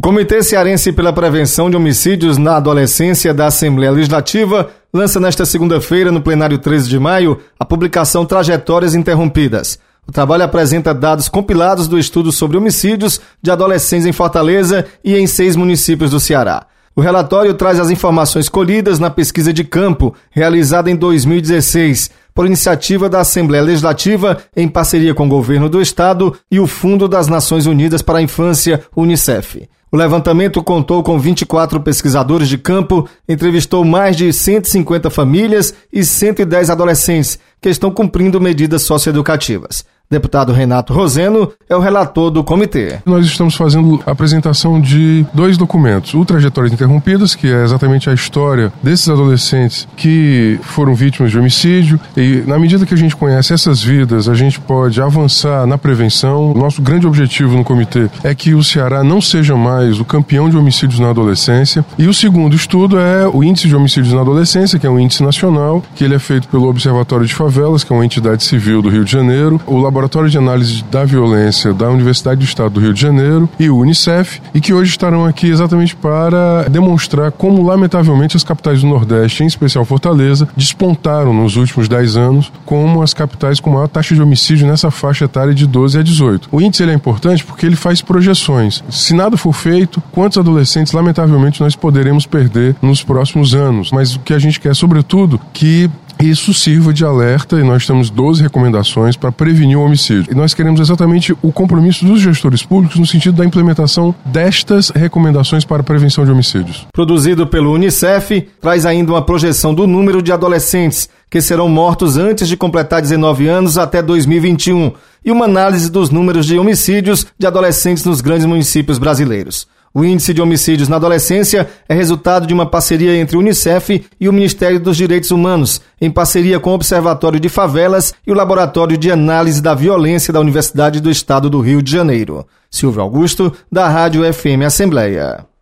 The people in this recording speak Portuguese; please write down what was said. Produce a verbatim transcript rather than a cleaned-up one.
Comitê Cearense pela Prevenção de Homicídios na Adolescência da Assembleia Legislativa lança nesta segunda-feira, no plenário treze de maio, a publicação Trajetórias Interrompidas. O trabalho apresenta dados compilados do estudo sobre homicídios de adolescentes em Fortaleza e em seis municípios do Ceará. O relatório traz as informações colhidas na pesquisa de campo, realizada em dois mil e dezesseis, por iniciativa da Assembleia Legislativa, em parceria com o Governo do Estado e o Fundo das Nações Unidas para a Infância, UNICEF. O levantamento contou com vinte e quatro pesquisadores de campo, entrevistou mais de cento e cinquenta famílias e cento e dez adolescentes que estão cumprindo medidas socioeducativas. Deputado Renato Roseno é o relator do comitê. Nós estamos fazendo a apresentação de dois documentos. O Trajetórias Interrompidas, que é exatamente a história desses adolescentes que foram vítimas de homicídio. E na medida que a gente conhece essas vidas, a gente pode avançar na prevenção. O nosso grande objetivo no comitê é que o Ceará não seja mais o campeão de homicídios na adolescência. E o segundo estudo é o Índice de Homicídios na Adolescência, que é um índice nacional, que ele é feito pelo Observatório de Favelas, que é uma entidade civil do Rio de Janeiro, o Laboratório de Análise da Violência da Universidade do Estado do Rio de Janeiro e o UNICEF, e que hoje estarão aqui exatamente para demonstrar como, lamentavelmente, as capitais do Nordeste, em especial Fortaleza, despontaram nos últimos dez anos como as capitais com maior taxa de homicídio nessa faixa etária de doze a dezoito. O índice ele é importante porque ele faz projeções. Se nada for feito, quantos adolescentes, lamentavelmente, nós poderemos perder nos próximos anos? Mas o que a gente quer, sobretudo, que isso sirva de alerta, e nós temos doze recomendações para prevenir o homicídio. E nós queremos exatamente o compromisso dos gestores públicos no sentido da implementação destas recomendações para a prevenção de homicídios. Produzido pelo UNICEF, traz ainda uma projeção do número de adolescentes que serão mortos antes de completar dezenove anos até dois mil e vinte e um e uma análise dos números de homicídios de adolescentes nos grandes municípios brasileiros. O Índice de Homicídios na Adolescência é resultado de uma parceria entre o UNICEF e o Ministério dos Direitos Humanos, em parceria com o Observatório de Favelas e o Laboratório de Análise da Violência da Universidade do Estado do Rio de Janeiro. Silvio Augusto, da Rádio F M Assembleia.